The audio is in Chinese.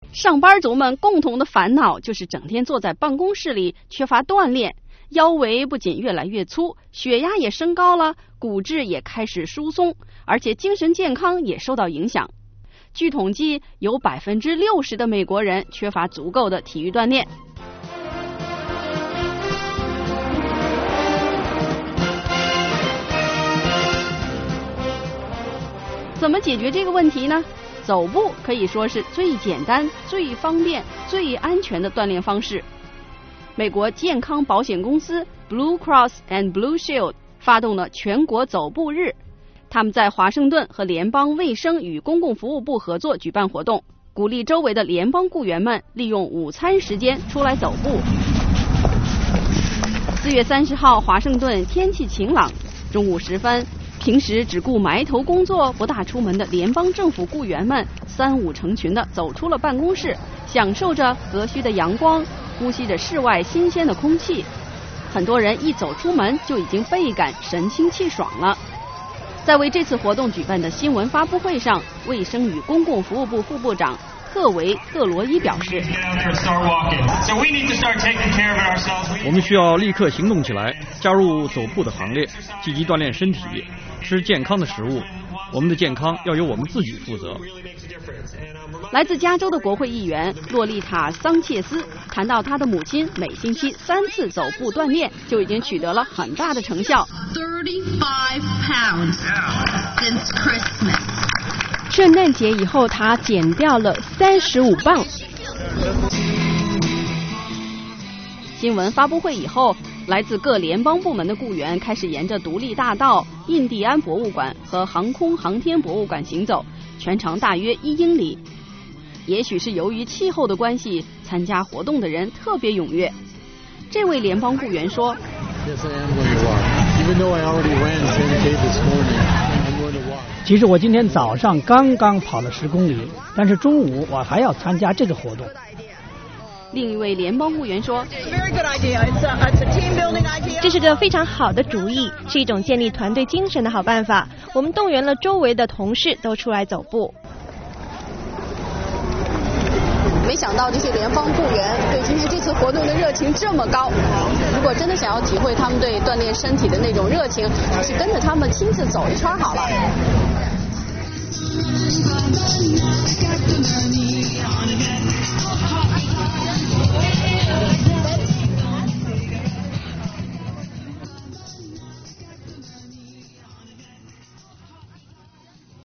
上班族们共同的烦恼就是整天坐在办公室里，缺乏锻炼，腰围不仅越来越粗，血压也升高了，骨质也开始疏松，而且精神健康也受到影响。据统计，有60%的美国人缺乏足够的体育锻炼。怎么解决这个问题呢？走步可以说是最简单、最方便、最安全的锻炼方式。美国健康保险公司 Blue Cross and Blue Shield 发动了全国走步日，他们在华盛顿和联邦卫生与公共服务部合作举办活动，鼓励周围的联邦雇员们利用午餐时间出来走步。4月30号，华盛顿天气晴朗，中午时分，平时只顾埋头工作不大出门的联邦政府雇员们3、5成群地走出了办公室，享受着和煦的阳光，呼吸着室外新鲜的空气。很多人一走出门就已经倍感神清气爽了。在为这次活动举办的新闻发布会上，卫生与公共服务部副部长特维·特罗伊表示， 我们需要立刻行动起来，加入走步的行列，积极锻炼身体，吃健康的食物。我们的健康要由我们自己负责。 来自加州的国会议员洛丽塔·桑切斯谈到，她的母亲每星期3次走步锻炼，就已经取得了很大的成效。 35 pounds since Christmas. 圣诞节以后，她减掉了35磅。 新闻发布会以后，来自各联邦部门的雇员开始沿着独立大道、印第安博物馆和航空航天博物馆行走，全长大约1英里。也许是由于气候的关系，参加活动的人特别踊跃。这位联邦雇员说， 其实我今天早上刚刚跑了10公里，但是中午我还要参加这个活动。 另一位联邦雇员说， 这是个非常好的主意，是一种建立团队精神的好办法。我们动员了周围的同事都出来走步。 没想到这些联邦雇员对今天这次活动的热情这么高。如果真的想要体会他们对锻炼身体的那种热情，还是跟着他们亲自走一圈好了。